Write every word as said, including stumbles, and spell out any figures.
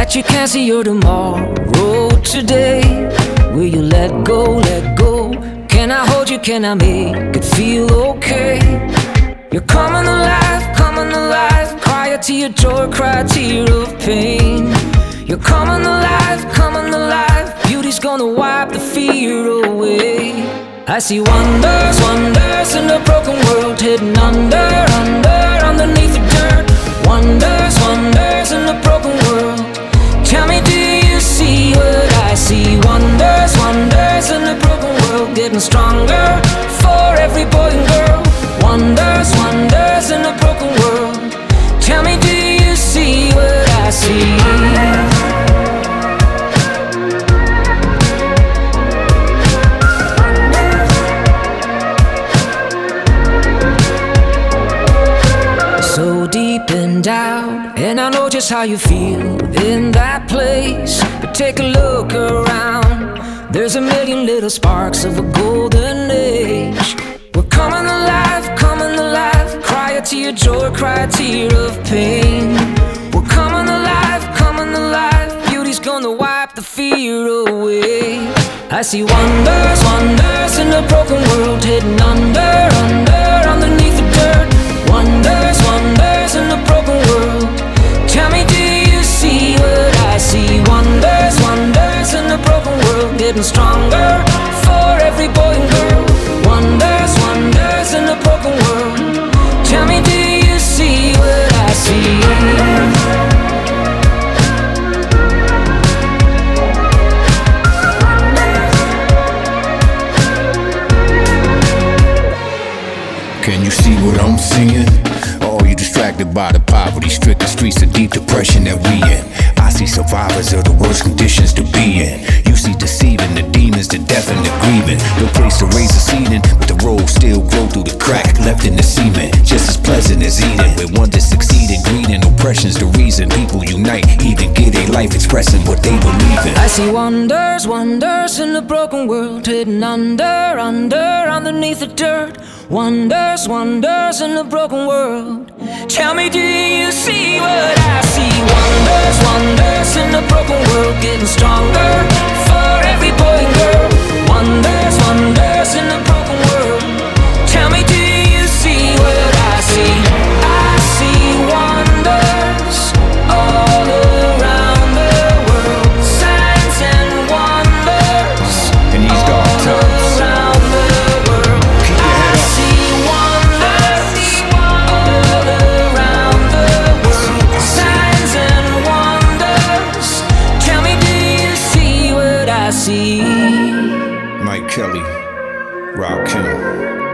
that you can't see your tomorrow today? Will you let go, let go? Can I hold you, can I make it feel okay? You're coming alive, coming alive. Cry a tear of joy, cry a tear of pain. You're coming alive, coming alive. Beauty's gonna wipe the fear away. I see wonders, wonders in a broken world, hidden under, under, underneath the dirt. Wonders, wonders in a broken world. Tell me, do you see what I see? Wonders, wonders in a broken world, getting stronger for every boy and girl. Wonders, wonders in a broken world. Tell me, do you see what I see? So deep in doubt, and I know just how you feel in that place. But take a look around, there's a million little sparks of a golden age. We're coming alive, coming alive. Cry a tear of joy, cry a tear of pain. We're coming alive, coming alive. Beauty's gonna wipe the fear away. I see wonders, wonders in a broken world, hidden under, under, underneath the dirt. Wonders, wonders in a broken world. Tell me, do you see what I see? Wonders, wonders in a broken world, getting stronger for every boy and girl. Wonders, wonders in a broken world. Tell me, do you see what I see? Can you see what I'm seeing? Or are you distracted by the poverty-stricken streets of deep depression that we in? I see survivors of the worst conditions to be in. You see deceiving, the demons, the death and the grieving. No place to raise a seeding, but the road still grow through the crack left in the cement. Just as pleasant as eating, where one to succeed in greed and oppression's the reason people unite, even get a life expressing what they believe in. I see wonders, wonders in a broken world, hidden under, under, underneath the dirt. Wonders, wonders in a broken world. Tell me, do you see what I see? Wonders, wonders in a broken world, getting stronger for every boy and girl. Wonders, wonders in a broken world. Tell me, do you see what I see? I see wonders all around the world. Signs and wonders In these dark all times, around the world. keep your head I up. see wonders all around the world. Signs and wonders. Tell me, do you see what I see? Mike Kelly, Rob Kim.